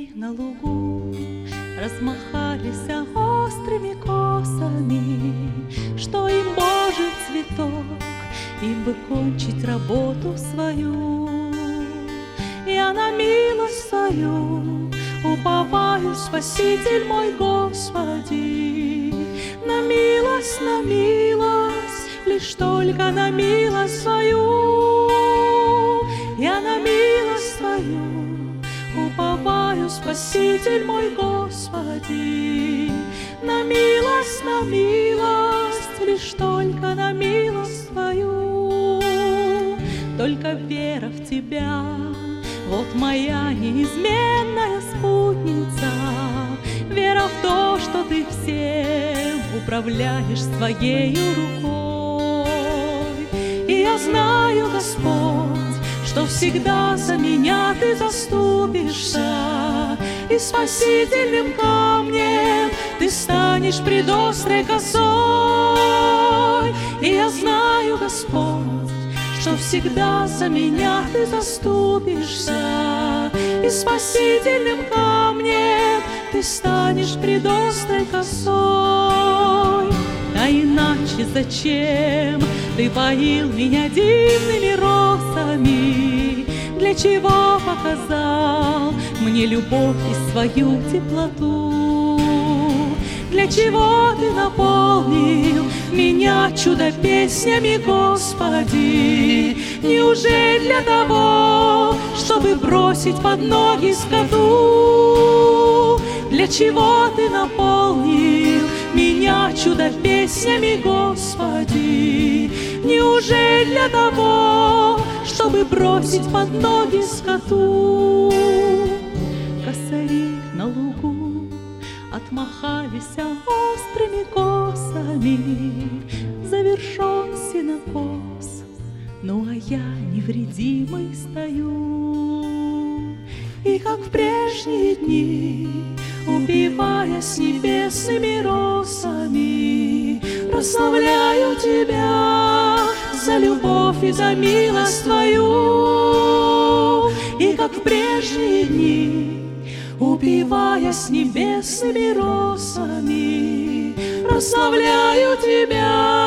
Косари на лугу размахались острыми косами, что им Божий цветок, им бы кончить работу свою. Я на милость свою уповаю, Спаситель мой Господи, на милость, лишь только на милость свою. Я на милость свою уповаю, Спаситель мой Господи, на милость, лишь только на милость свою. Только вера в Тебя, вот моя неизменная спутница, вера в то, что Ты всем управляешь Своею рукой. И я знаю, Господь, что всегда за меня Ты заступишься, и спасительным камнем Ты станешь пред острой косой. И я знаю, Господь, что всегда за меня Ты заступишься, и спасительным камнем Ты станешь пред острой косой. А иначе зачем Ты поил меня дивными росами? Для чего показал мне любовь и свою теплоту? Для чего Ты наполнил меня чудо-песнями, Господи? Неужели для того, чтобы бросить под ноги скоту? Для чего Ты наполнил меня чудо-песнями, Господи? Неужели для того, чтобы бросить под ноги скоту? Косари на лугу отмахались острыми косами, завершен сенокос, ну а я невредимый стою. И как в прежние дни, упиваясь небесными росами, прославляю Тебя за любовь и за милость Твою. И как в прежние дни, упиваясь небесными росами, прославляю Тебя